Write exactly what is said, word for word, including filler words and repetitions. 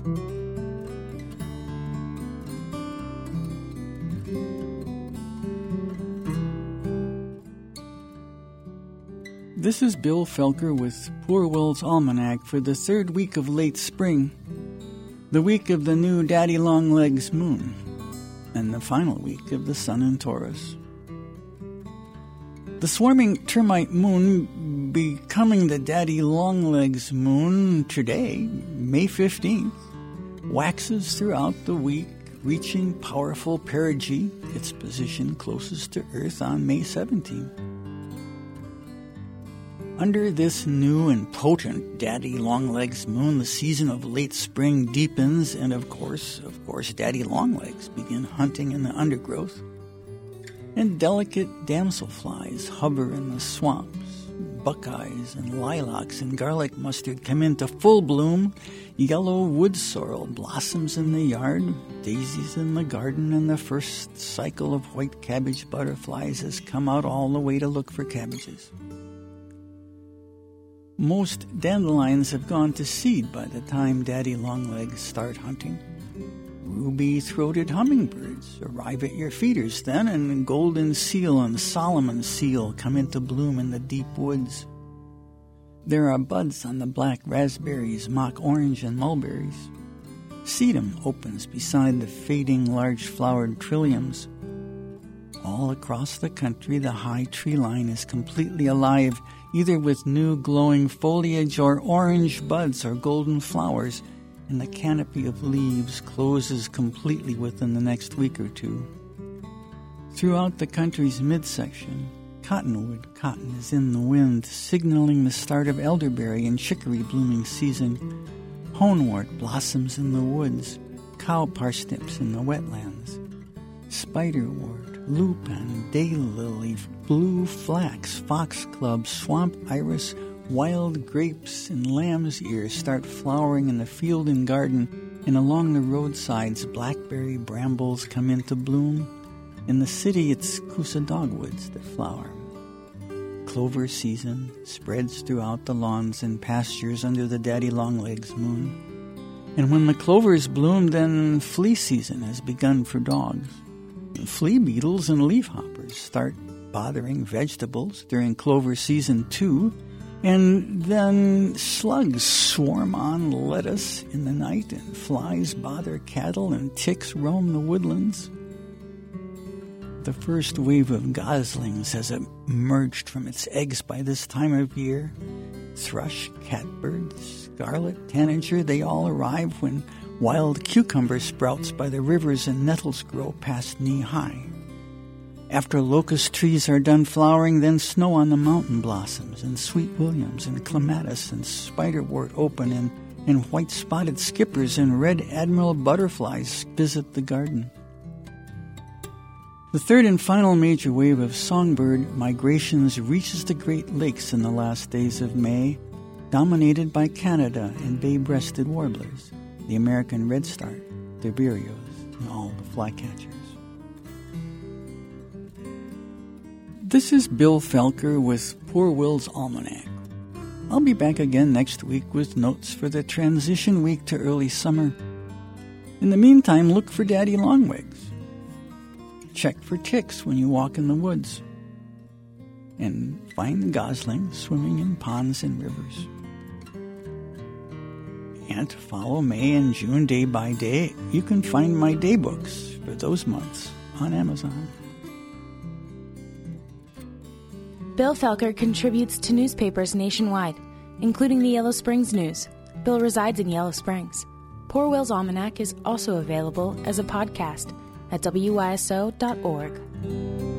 This is Bill Felker with Poor Will's Almanac for the third week of late spring, the week of the new Daddy Longlegs moon, and the final week of the sun in Taurus. The swarming termite moon becoming the Daddy Longlegs moon today, May fifteenth, waxes throughout the week, reaching powerful perigee, its position closest to Earth on May seventeenth. Under this new and potent Daddy Longlegs moon, the season of late spring deepens, and of course, of course, Daddy Longlegs begin hunting in the undergrowth. And delicate damselflies hover in the swamps. Buckeyes and lilacs and garlic mustard come into full bloom. Yellow wood sorrel blossoms in the yard. Daisies in the garden, and the first cycle of white cabbage butterflies has come out all the way to look for cabbages. Most dandelions have gone to seed by the time Daddy Longlegs start hunting. Ruby-throated hummingbirds arrive at your feeders then, and golden seal and Solomon seal come into bloom in the deep woods. There are buds on the black raspberries, mock orange, and mulberries. Sedum opens beside the fading large-flowered trilliums. All across the country, the high tree line is completely alive, either with new glowing foliage or orange buds or golden flowers, and the canopy of leaves closes completely within the next week or two. Throughout the country's midsection, cottonwood cotton is in the wind, signaling the start of elderberry and chicory blooming season. Honewort blossoms in the woods, cow parsnips in the wetlands. Spiderwort, lupin, daylily, blue flax, foxglove, swamp iris, wild grapes, and lamb's ears start flowering in the field and garden, and along the roadsides blackberry brambles come into bloom. In the city, it's Coosa dogwoods that flower. Clover season spreads throughout the lawns and pastures under the Daddy Longlegs moon. And when the clovers bloom, then flea season has begun for dogs. Flea beetles and leafhoppers start bothering vegetables during clover season too, and then slugs swarm on lettuce in the night, and flies bother cattle, and ticks roam the woodlands. The first wave of goslings has emerged from its eggs by this time of year. Thrush, catbird, scarlet tanager, they all arrive when wild cucumber sprouts by the rivers and nettles grow past knee-high. After locust trees are done flowering, then snow on the mountain blossoms, and sweet williams and clematis and spiderwort open, and, and white-spotted skippers and red admiral butterflies visit the garden. The third and final major wave of songbird migrations reaches the Great Lakes in the last days of May, dominated by Canada and bay-breasted warblers, the American redstart, the vireos, and all the flycatchers. This is Bill Felker with Poor Will's Almanac. I'll be back again next week with notes for the transition week to early summer. In the meantime, look for Daddy Longlegs. Check for ticks when you walk in the woods. And find the goslings swimming in ponds and rivers. And to follow May and June day by day, you can find my daybooks for those months on Amazon. Bill Felker contributes to newspapers nationwide, including the Yellow Springs News. Bill resides in Yellow Springs. Poor Will's Almanac is also available as a podcast at W Y S O dot org.